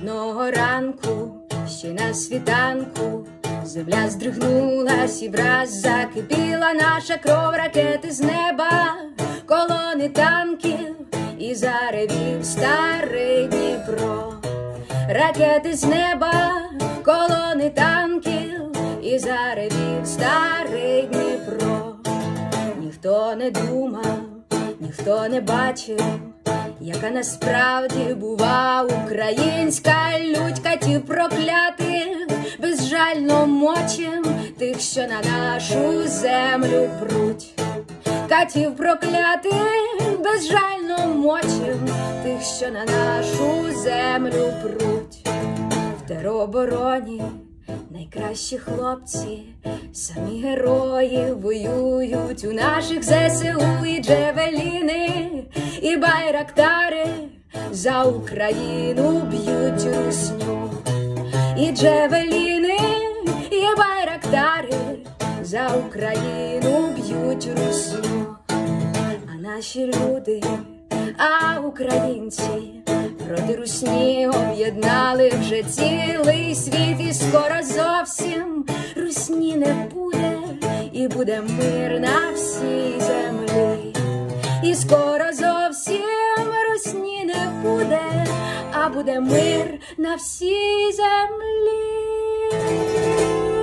Одного ранку, ще на світанку, земля здригнулась і враз закипіла наша кров, ракети з неба, колони танків і заревів старий Дніпро. Ракети з неба, колони танків і заревів старий Дніпро. Ніхто не думав, ніхто не бачив, яка насправді бува українська лють, катів проклятих, безжально мочим тих, що на нашу землю пруть. Катів проклятих, безжально мочим тих, що на нашу землю пруть. В теробороні найкращі хлопці, самі герої воюють у наших ЗСУ, і джевеліни, і байрактари за Україну б'ють русню. І джевеліни, і байрактари за Україну б'ють русню. А наші люди, а українці проти русні об'єднали вже цілий світ. І скоро зовсім русні не буде, і буде мир на всій землі. І скоро зовсім русні не буде, а буде мир на всій землі.